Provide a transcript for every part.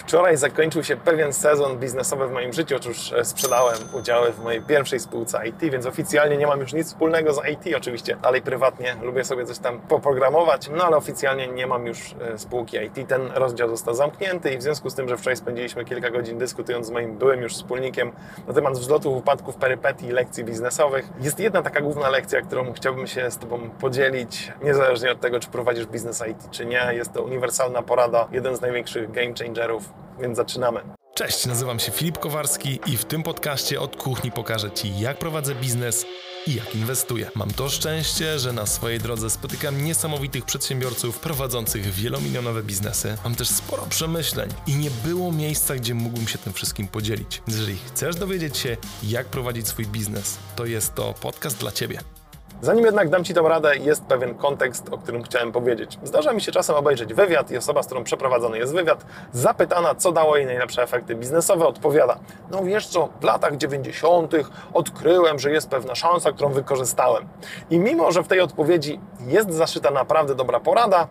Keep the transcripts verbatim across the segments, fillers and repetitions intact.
Wczoraj zakończył się pewien sezon biznesowy w moim życiu. Otóż sprzedałem udziały w mojej pierwszej spółce I T, więc oficjalnie nie mam już nic wspólnego z I T. Oczywiście dalej prywatnie lubię sobie coś tam poprogramować, no ale oficjalnie nie mam już spółki I T. Ten rozdział został zamknięty i w związku z tym, że wczoraj spędziliśmy kilka godzin dyskutując z moim byłym już wspólnikiem na temat wzlotów, upadków, perypetii i lekcji biznesowych, jest jedna taka główna lekcja, którą chciałbym się z Tobą podzielić, niezależnie od tego, czy prowadzisz biznes I T, czy nie. Jest to uniwersalna porada, jeden z największych game changerów, więc zaczynamy. Cześć, nazywam się Filip Kowarski i w tym podcaście od kuchni pokażę Ci, jak prowadzę biznes i jak inwestuję. Mam to szczęście, że na swojej drodze spotykam niesamowitych przedsiębiorców prowadzących wielomilionowe biznesy. Mam też sporo przemyśleń i nie było miejsca, gdzie mógłbym się tym wszystkim podzielić. Jeżeli chcesz dowiedzieć się, jak prowadzić swój biznes, to jest to podcast dla Ciebie. Zanim jednak dam Ci tą radę, jest pewien kontekst, o którym chciałem powiedzieć. Zdarza mi się czasem obejrzeć wywiad i osoba, z którą przeprowadzony jest wywiad, zapytana, co dało jej najlepsze efekty biznesowe, odpowiada: no wiesz co, w latach dziewięćdziesiątych odkryłem, że jest pewna szansa, którą wykorzystałem. I mimo, że w tej odpowiedzi jest zaszyta naprawdę dobra porada,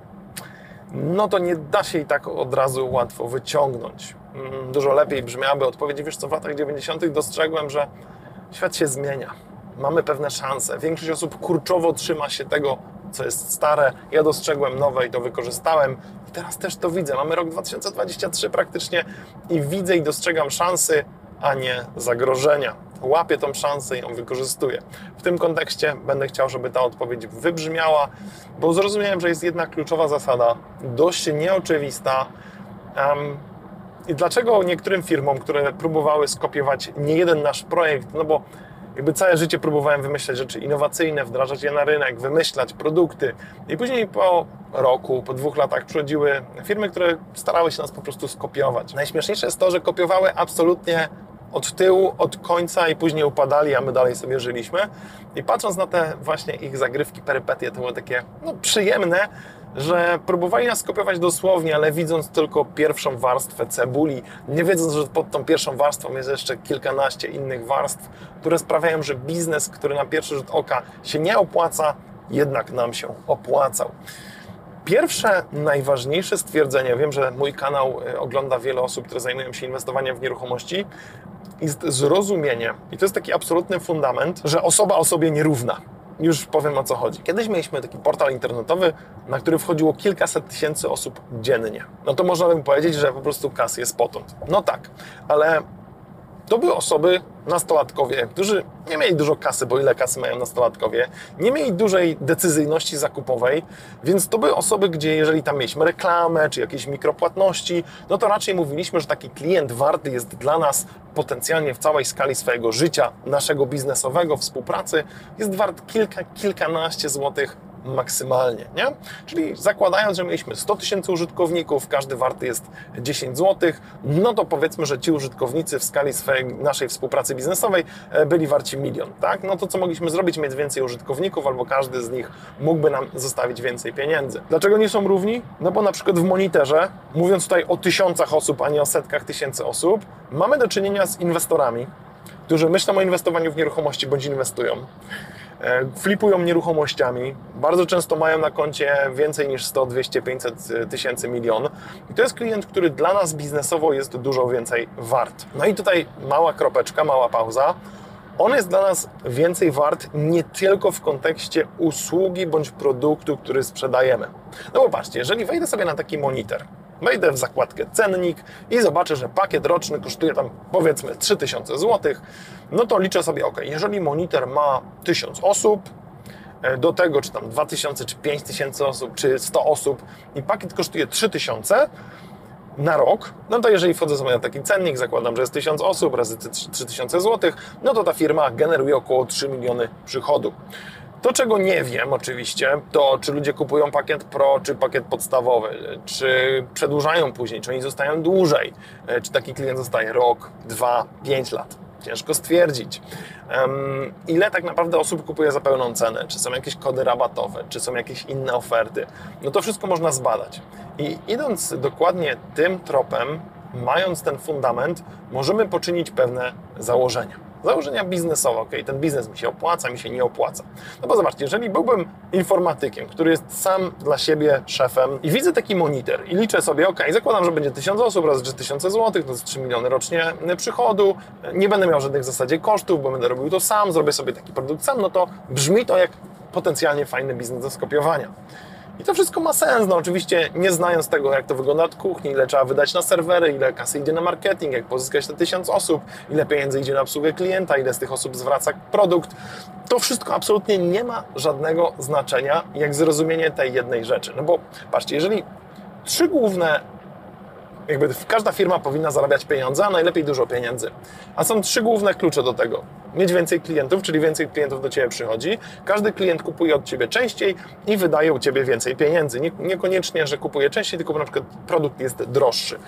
no to nie da się jej tak od razu łatwo wyciągnąć. Dużo lepiej brzmiałaby odpowiedź: wiesz co, w latach dziewięćdziesiątych dostrzegłem, że świat się zmienia. Mamy pewne szanse. Większość osób kurczowo trzyma się tego, co jest stare. Ja dostrzegłem nowe i to wykorzystałem. I teraz też to widzę. Mamy rok dwa tysiące dwudziesty trzeci praktycznie i widzę i dostrzegam szansy, a nie zagrożenia. Łapię tą szansę i ją wykorzystuję. W tym kontekście będę chciał, żeby ta odpowiedź wybrzmiała, bo zrozumiałem, że jest jedna kluczowa zasada, dość nieoczywista. Um, I dlaczego niektórym firmom, które próbowały skopiować nie jeden nasz projekt, no bo jakby całe życie próbowałem wymyślać rzeczy innowacyjne, wdrażać je na rynek, wymyślać produkty. I później po roku, po dwóch latach przychodziły firmy, które starały się nas po prostu skopiować. Najśmieszniejsze jest to, że kopiowały absolutnie od tyłu, od końca i później upadali, a my dalej sobie żyliśmy. I patrząc na te właśnie ich zagrywki, perypetie, to było takie no, przyjemne, że próbowali nas skopiować dosłownie, ale widząc tylko pierwszą warstwę cebuli, nie wiedząc, że pod tą pierwszą warstwą jest jeszcze kilkanaście innych warstw, które sprawiają, że biznes, który na pierwszy rzut oka się nie opłaca, jednak nam się opłacał. Pierwsze, najważniejsze stwierdzenie, wiem, że mój kanał ogląda wiele osób, które zajmują się inwestowaniem w nieruchomości, jest zrozumienie, i to jest taki absolutny fundament, że osoba osobie nierówna. Już powiem, o co chodzi. Kiedyś mieliśmy taki portal internetowy, na który wchodziło kilkaset tysięcy osób dziennie. No to można by powiedzieć, że po prostu kasy jest potąd. No tak, ale to były osoby, nastolatkowie, którzy nie mieli dużo kasy, bo ile kasy mają nastolatkowie, nie mieli dużej decyzyjności zakupowej, więc to były osoby, gdzie jeżeli tam mieliśmy reklamę, czy jakieś mikropłatności, no to raczej mówiliśmy, że taki klient warty jest dla nas potencjalnie w całej skali swojego życia, naszego biznesowego, współpracy, jest wart kilka, kilkanaście złotych maksymalnie, nie? Czyli zakładając, że mieliśmy sto tysięcy użytkowników, każdy warty jest dziesięć złotych, no to powiedzmy, że ci użytkownicy w skali swojej, naszej współpracy biznesowej byli warci milion, tak? No to co mogliśmy zrobić? Mieć więcej użytkowników, albo każdy z nich mógłby nam zostawić więcej pieniędzy. Dlaczego nie są równi? No bo na przykład w Monitorze, mówiąc tutaj o tysiącach osób, a nie o setkach tysięcy osób, mamy do czynienia z inwestorami, którzy myślą o inwestowaniu w nieruchomości bądź inwestują. Flipują nieruchomościami, bardzo często mają na koncie więcej niż sto, dwieście, pięćset tysięcy, milion. I to jest klient, który dla nas biznesowo jest dużo więcej wart. No i tutaj mała kropeczka, mała pauza. On jest dla nas więcej wart nie tylko w kontekście usługi bądź produktu, który sprzedajemy. No bo patrzcie, jeżeli wejdę sobie na taki Monitor, wejdę w zakładkę cennik i zobaczę, że pakiet roczny kosztuje tam powiedzmy trzy tysiące złotych, no to liczę sobie, ok, jeżeli Monitor ma tysiąc osób, do tego czy tam dwa tysiące, czy pięć tysięcy osób, czy sto osób i pakiet kosztuje trzy tysiące na rok, no to jeżeli wchodzę sobie na taki cennik, zakładam, że jest tysiąc osób razy trzy tysiące złotych, no to ta firma generuje około trzy miliony przychodu. To, czego nie wiem oczywiście, to czy ludzie kupują pakiet Pro, czy pakiet podstawowy, czy przedłużają później, czy oni zostają dłużej, czy taki klient zostaje rok, dwa, pięć lat. Ciężko stwierdzić. Um, ile tak naprawdę osób kupuje za pełną cenę, czy są jakieś kody rabatowe, czy są jakieś inne oferty. No to wszystko można zbadać. I idąc dokładnie tym tropem, mając ten fundament, możemy poczynić pewne założenia. Założenia biznesowe, ok, ten biznes mi się opłaca, mi się nie opłaca. No bo zobaczcie, jeżeli byłbym informatykiem, który jest sam dla siebie szefem i widzę taki monitor i liczę sobie, ok, zakładam, że będzie tysiąc osób razy trzy tysiące złotych, to jest trzy miliony rocznie przychodu, nie będę miał żadnych w zasadzie kosztów, bo będę robił to sam, zrobię sobie taki produkt sam, no to brzmi to jak potencjalnie fajny biznes do skopiowania. I to wszystko ma sens, no oczywiście nie znając tego, jak to wygląda od kuchni, ile trzeba wydać na serwery, ile kasy idzie na marketing, jak pozyskać te tysiąc osób, ile pieniędzy idzie na obsługę klienta, ile z tych osób zwraca produkt. To wszystko absolutnie nie ma żadnego znaczenia, jak zrozumienie tej jednej rzeczy. No bo patrzcie, jeżeli trzy główne, jakby każda firma powinna zarabiać pieniądze, a najlepiej dużo pieniędzy. A są trzy główne klucze do tego. Mieć więcej klientów, czyli więcej klientów do Ciebie przychodzi. Każdy klient kupuje od Ciebie częściej i wydaje u Ciebie więcej pieniędzy. Nie, niekoniecznie, że kupuje częściej, tylko na przykład produkt jest droższy.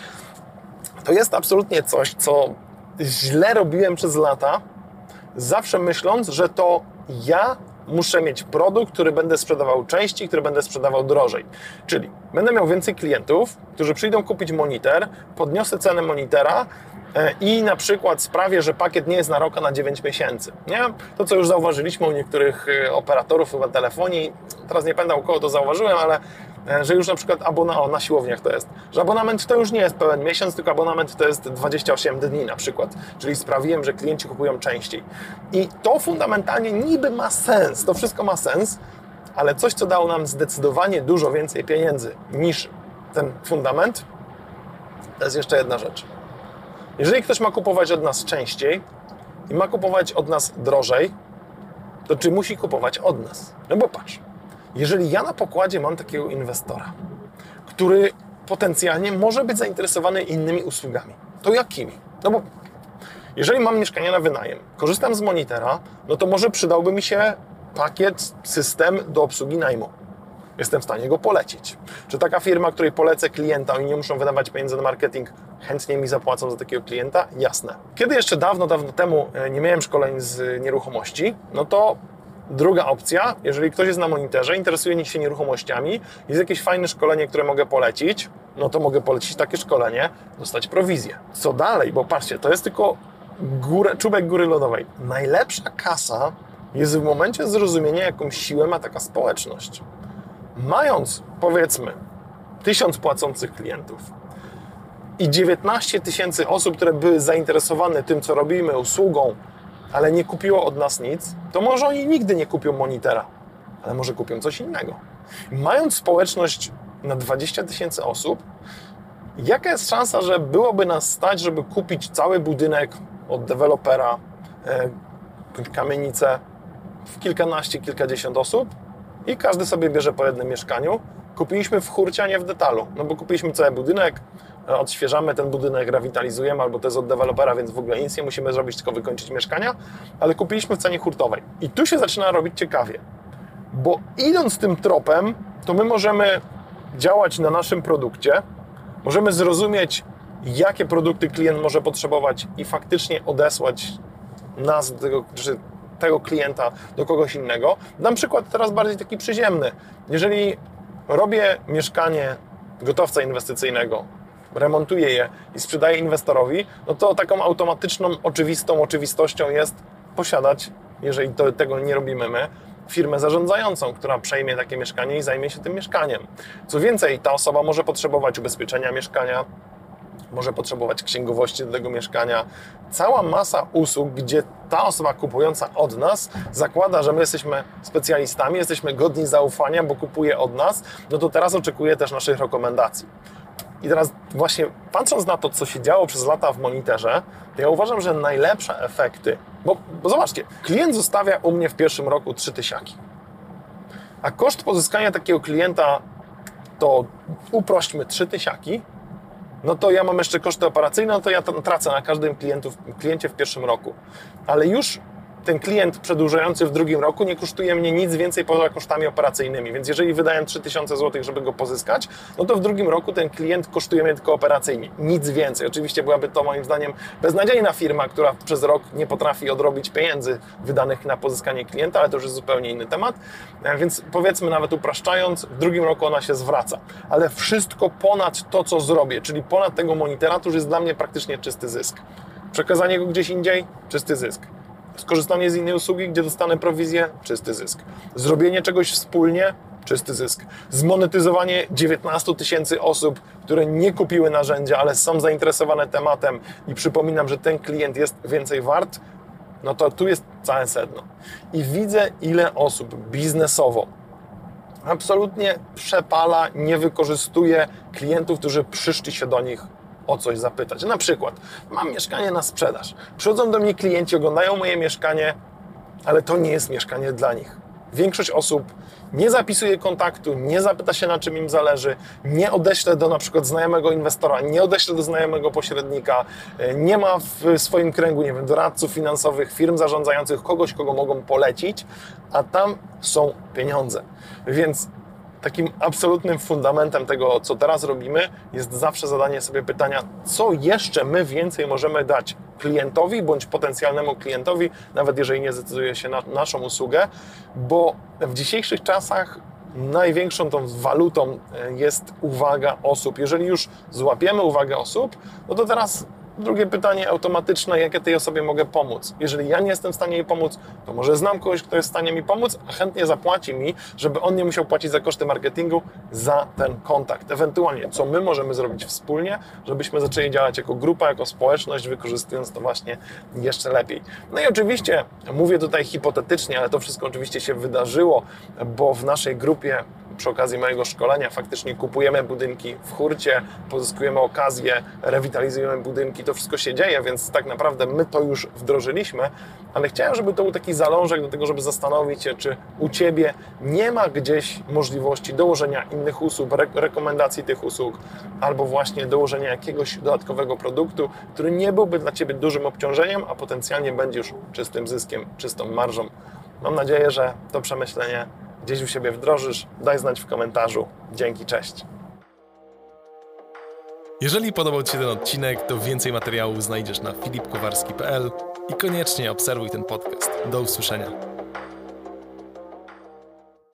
To jest absolutnie coś, co źle robiłem przez lata, zawsze myśląc, że to ja muszę mieć produkt, który będę sprzedawał częściej, który będę sprzedawał drożej. Czyli będę miał więcej klientów, którzy przyjdą kupić monitor, podniosę cenę monitora i na przykład sprawię, że pakiet nie jest na rok, a na dziewięć miesięcy. Nie? To, co już zauważyliśmy u niektórych operatorów chyba telefonii, teraz nie pamiętam, u kogo to zauważyłem, ale że już na przykład abona, o, na siłowniach to jest, że abonament to już nie jest pełen miesiąc, tylko abonament to jest dwadzieścia osiem dni na przykład, czyli sprawiłem, że klienci kupują częściej. I to fundamentalnie niby ma sens, to wszystko ma sens, ale coś, co dało nam zdecydowanie dużo więcej pieniędzy niż ten fundament, to jest jeszcze jedna rzecz. Jeżeli ktoś ma kupować od nas częściej i ma kupować od nas drożej, to czy musi kupować od nas? No bo patrz, jeżeli ja na pokładzie mam takiego inwestora, który potencjalnie może być zainteresowany innymi usługami, to jakimi? No bo jeżeli mam mieszkanie na wynajem, korzystam z monitora, no to może przydałby mi się pakiet, system do obsługi najmu. Jestem w stanie go polecić. Czy taka firma, której polecę klienta, oni nie muszą wydawać pieniędzy na marketing, chętnie mi zapłacą za takiego klienta? Jasne. Kiedy jeszcze dawno, dawno temu nie miałem szkoleń z nieruchomości, no to druga opcja, jeżeli ktoś jest na monitorze, interesuje się nieruchomościami, jest jakieś fajne szkolenie, które mogę polecić, no to mogę polecić takie szkolenie, dostać prowizję. Co dalej? Bo patrzcie, to jest tylko górę, czubek góry lodowej. Najlepsza kasa jest w momencie zrozumienia, jaką siłę ma taka społeczność. Mając, powiedzmy, tysiąc płacących klientów i dziewiętnaście tysięcy osób, które były zainteresowane tym, co robimy, usługą, ale nie kupiło od nas nic, to może oni nigdy nie kupią monitora, ale może kupią coś innego. Mając społeczność na dwadzieścia tysięcy osób, jaka jest szansa, że byłoby nas stać, żeby kupić cały budynek od dewelopera, e, kamienicę w kilkanaście, kilkadziesiąt osób i każdy sobie bierze po jednym mieszkaniu. Kupiliśmy w hurcie, a nie w detalu, no bo kupiliśmy cały budynek, odświeżamy ten budynek, rewitalizujemy, albo to jest od dewelopera, więc w ogóle nic nie musimy zrobić, tylko wykończyć mieszkania, ale kupiliśmy w cenie hurtowej. I tu się zaczyna robić ciekawie, bo idąc tym tropem, to my możemy działać na naszym produkcie, możemy zrozumieć, jakie produkty klient może potrzebować i faktycznie odesłać nas do tego, czy tego klienta do kogoś innego. Dam przykład teraz bardziej taki przyziemny. Jeżeli robię mieszkanie gotowca inwestycyjnego, remontuję je i sprzedaję inwestorowi, no to taką automatyczną, oczywistą oczywistością jest posiadać, jeżeli to, tego nie robimy my, firmę zarządzającą, która przejmie takie mieszkanie i zajmie się tym mieszkaniem. Co więcej, ta osoba może potrzebować ubezpieczenia mieszkania, może potrzebować księgowości do tego mieszkania. Cała masa usług, gdzie ta osoba kupująca od nas zakłada, że my jesteśmy specjalistami, jesteśmy godni zaufania, bo kupuje od nas, no to teraz oczekuje też naszych rekomendacji. I teraz właśnie patrząc na to, co się działo przez lata w monitorze, to ja uważam, że najlepsze efekty, bo, bo zobaczcie, klient zostawia u mnie w pierwszym roku trzy tysiaki, a koszt pozyskania takiego klienta to uprośćmy trzy tysiaki, no to ja mam jeszcze koszty operacyjne, no to ja tracę na każdym klientu, kliencie w pierwszym roku. Ale już ten klient przedłużający w drugim roku nie kosztuje mnie nic więcej poza kosztami operacyjnymi, więc jeżeli wydałem trzy tysiące złotych, żeby go pozyskać, no to w drugim roku ten klient kosztuje mnie tylko operacyjnie, nic więcej. Oczywiście byłaby to moim zdaniem beznadziejna firma, która przez rok nie potrafi odrobić pieniędzy wydanych na pozyskanie klienta, ale to już jest zupełnie inny temat, więc powiedzmy nawet upraszczając, w drugim roku ona się zwraca. Ale wszystko ponad to, co zrobię, czyli ponad tego monitora, to już jest dla mnie praktycznie czysty zysk. Przekazanie go gdzieś indziej, czysty zysk. skorzystanie z innej usługi, gdzie dostanę prowizję, czysty zysk. Zrobienie czegoś wspólnie, czysty zysk. Zmonetyzowanie dziewiętnastu tysięcy osób, które nie kupiły narzędzia, ale są zainteresowane tematem i przypominam, że ten klient jest więcej wart, no to tu jest całe sedno. I widzę, ile osób biznesowo absolutnie przepala, nie wykorzystuje klientów, którzy przyszli się do nich o coś zapytać. Na przykład, mam mieszkanie na sprzedaż. Przychodzą do mnie klienci, oglądają moje mieszkanie, ale to nie jest mieszkanie dla nich. Większość osób nie zapisuje kontaktu, nie zapyta się, na czym im zależy, nie odeśle do na przykład znajomego inwestora, nie odeśle do znajomego pośrednika, nie ma w swoim kręgu, nie wiem, doradców finansowych, firm zarządzających, kogoś, kogo mogą polecić, a tam są pieniądze. Więc takim absolutnym fundamentem tego, co teraz robimy, jest zawsze zadanie sobie pytania, co jeszcze my więcej możemy dać klientowi bądź potencjalnemu klientowi, nawet jeżeli nie zdecyduje się na naszą usługę, bo w dzisiejszych czasach największą tą walutą jest uwaga osób. Jeżeli już złapiemy uwagę osób, no to teraz drugie pytanie automatyczne, jak ja tej osobie mogę pomóc? Jeżeli ja nie jestem w stanie jej pomóc, to może znam kogoś, kto jest w stanie mi pomóc, a chętnie zapłaci mi, żeby on nie musiał płacić za koszty marketingu za ten kontakt. Ewentualnie, co my możemy zrobić wspólnie, żebyśmy zaczęli działać jako grupa, jako społeczność, wykorzystując to właśnie jeszcze lepiej. No i oczywiście, mówię tutaj hipotetycznie, ale to wszystko oczywiście się wydarzyło, bo w naszej grupie przy okazji mojego szkolenia faktycznie kupujemy budynki w hurcie, pozyskujemy okazję, rewitalizujemy budynki, to wszystko się dzieje, więc tak naprawdę my to już wdrożyliśmy, ale chciałem, żeby to był taki zalążek do tego, żeby zastanowić się, czy u Ciebie nie ma gdzieś możliwości dołożenia innych usług, re- rekomendacji tych usług, albo właśnie dołożenia jakiegoś dodatkowego produktu, który nie byłby dla Ciebie dużym obciążeniem, a potencjalnie będzie już czystym zyskiem, czystą marżą. Mam nadzieję, że to przemyślenie gdzieś u siebie wdrożysz, daj znać w komentarzu. Dzięki, cześć. Jeżeli podobał Ci się ten odcinek, to więcej materiałów znajdziesz na filip kowarski kropka p l i koniecznie obserwuj ten podcast. Do usłyszenia.